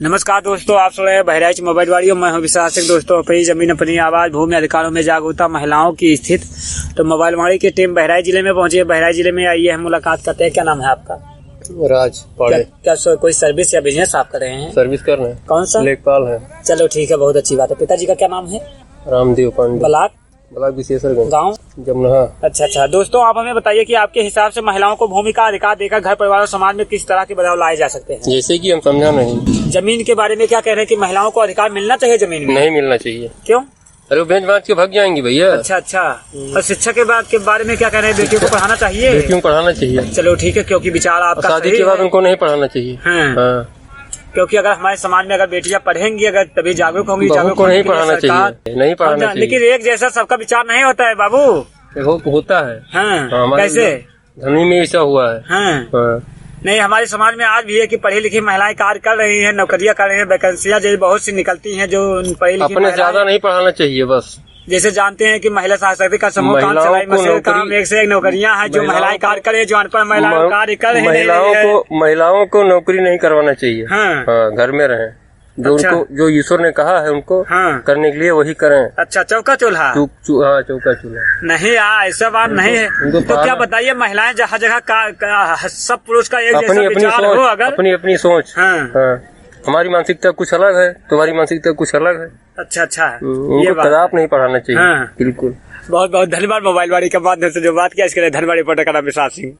नमस्कार दोस्तों, आप सुन रहे हैं बहराइच मोबाइल वाड़ी और मैं हूं विश्वास सिंह। दोस्तों, अपनी जमीन अपनी आवाज, भूमि अधिकारों में जागरूकता, महिलाओं की स्थिति। तो मोबाइल वाड़ी की टीम बहराइच जिले में पहुंची है। बहराइच जिले में आइए, हम मुलाकात करते हैं। क्या नाम है आपका? राज पाड़े। क्या कोई सर्विस या बिजनेस आप कर रहे हैं? सर्विस कर रहे हैं। कौन सा? लेखपाल है। चलो ठीक है, बहुत अच्छी बात है। पिताजी का क्या नाम है? रामदेव पांडे। ब्लॉक विशेषरगंज, गाँव जमुना। अच्छा। दोस्तों, आप हमें बताइए कि आपके हिसाब से महिलाओं को भूमि का अधिकार देकर घर परिवार और समाज में किस तरह के बदलाव लाए जा सकते हैं? जैसे कि हम समझा नहीं। जमीन के बारे में क्या कह रहे हैं कि महिलाओं को अधिकार मिलना चाहिए जमीन में? नहीं मिलना चाहिए। क्यों? अरे वो बेंच बांध के भाग जाएंगी भैया। अच्छा। और शिक्षा के बारे में क्या कह रहे हैं? बेटियों को पढ़ाना चाहिए? बेटियों को पढ़ाना चाहिए। चलो ठीक है, क्योंकि विचार आपका शादी के बाद उनको नहीं पढ़ाना चाहिए। हाँ। क्योंकि अगर हमारे समाज में अगर बेटियां पढ़ेंगी, अगर तभी जागरूक होंगी। बहू को नहीं पढ़ाना चाहिए, नहीं पढ़ाना चाहिए। लेकिन एक जैसा सबका विचार नहीं होता है बाबू। होता है। हाँ, कैसे? धनी में ऐसा हुआ है। हाँ। नहीं, हमारे समाज में आज भी है कि पढ़ी लिखी महिलाएं कार्य कर रही हैं, नौकरियां कर रही हैं, वैकेंसियां जैसे बहुत सी निकलती हैं। जो पढ़ी लिखी अपने ज्यादा नहीं पढ़ाना चाहिए बस। जैसे जानते हैं कि महिला सशक्तिकरण का समूह काम चलाई मशीन काम, एक से एक नौकरियां हैं जो महिलाएं कार्य करे, जो अनपढ़ महिलाएं कार्य कर रही हैं। महिलाओं को नौकरी नहीं करवाना चाहिए। हाँ, घर में रहें। जो उनको जो ईश्वर ने कहा है उनको करने के लिए वही करें। अच्छा, चौका चूल्हा। चौका चूल्हा नहीं, ऐसा बात नहीं है। तो क्या बताइए, महिलाएं जहाँ जगह सब पुरुष का एक जैसा विचार हो, अगर अपनी सोच। हमारी मानसिकता कुछ अलग है, तुम्हारी मानसिकता कुछ अलग है। अच्छा, ये कदाप नहीं पढ़ाना चाहिए। बिल्कुल। बहुत बहुत धन्यवाद मोबाइल वाड़ी के माध्यम से जो बात किया, इसके लिए धन्यवाद। रिपोर्टर का नाम विश्वास सिंह।